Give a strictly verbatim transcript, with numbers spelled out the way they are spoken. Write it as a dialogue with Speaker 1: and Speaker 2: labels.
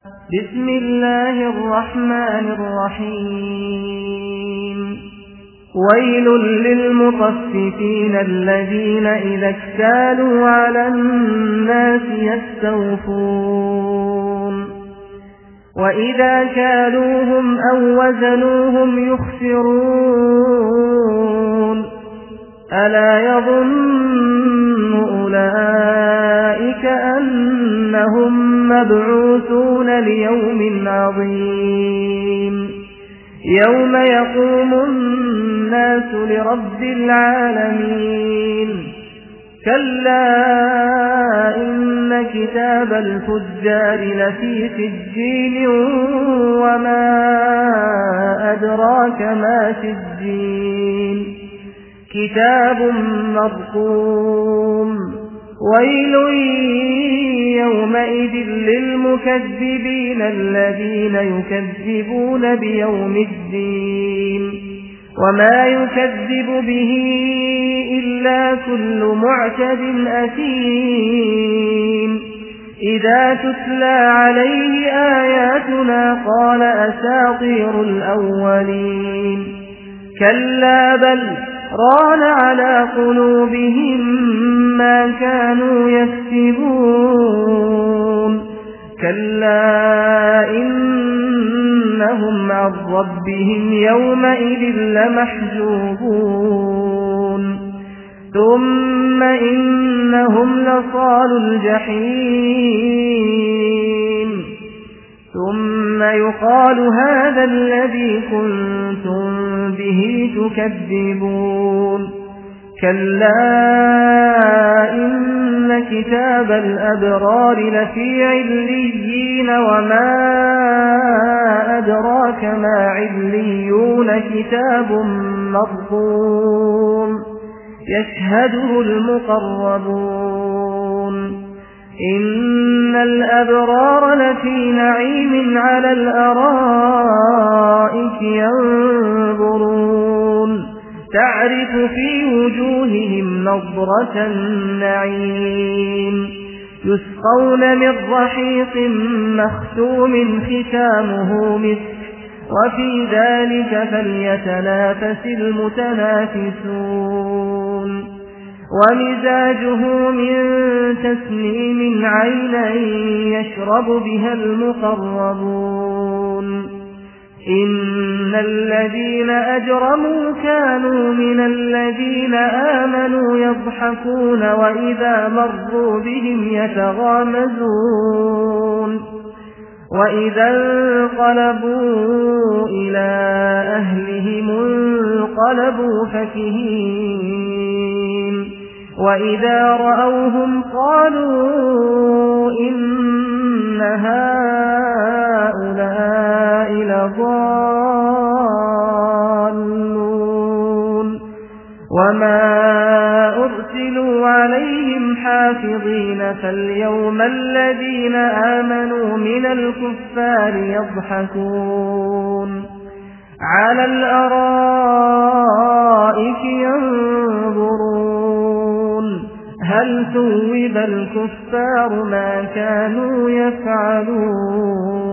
Speaker 1: بسم الله الرحمن الرحيم ويل للمطففين الذين إذا اكتالوا على الناس يستوفون وإذا كالوهم أو وزنوهم يخسرون ألا يظن أولئك أنهم مبعوثون ليوم عظيم يوم يقوم الناس لرب العالمين كلا إن كتاب الفجار لفي سجين وما أدراك ما سجين كتاب مرقوم ويل يومئذ للمكذبين الذين يكذبون بيوم الدين وما يكذب به إلا كل معتد أثيم إذا تتلى عليه آياتنا قال أساطير الأولين كلا بل ران على قلوبهم ما كانوا يكسبون كلا إنهم عن ربهم يومئذ لمحجوبون ثم إنهم لصالوا الجحيم ثم يقال هذا الذي كنتم به تكذبون كلا إن كتاب الأبرار لفي عليين وما أدراك ما عليون كتاب مرقوم يشهده المقربون إن الأبرار لفي نعيم على الأرائك ينظرون تعرف في وجوههم نضرة النعيم يسقون من رحيق مختوم ختامه مسك وفي ذلك فليتنافس المتنافسون ومزاجه من تسنيم عينا يشرب بها المقربون إن الذين أجرموا كانوا من الذين آمنوا يضحكون وإذا مروا بهم يتغامزون وإذا انقلبوا إلى أهلهم انقلبوا فكهين وإذا رأوهم قالوا إن هؤلاء لضالون وما أرسلوا عليهم حافظين فاليوم الذين آمنوا من الكفار يضحكون على الأرائك ينظرون هل ثوب الكفار ما كانوا يفعلون